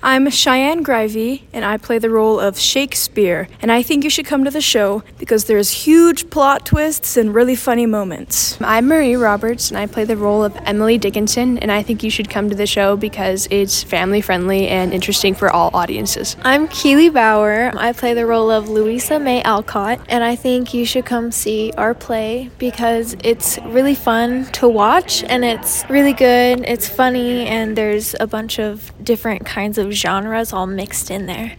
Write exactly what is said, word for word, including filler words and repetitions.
I'm Cheyenne Grivey, and I play the role of Shakespeare, and I think you should come to the show because there's huge plot twists and really funny moments. I'm Marie Roberts, and I play the role of Emily Dickinson, and I think you should come to the show because it's family-friendly and interesting for all audiences. I'm Keely Bauer. I play the role of Louisa May Alcott, and I think you should come see our play because it's really fun to watch, and it's really good, it's funny, and there's a bunch of different kinds of genres all mixed in there.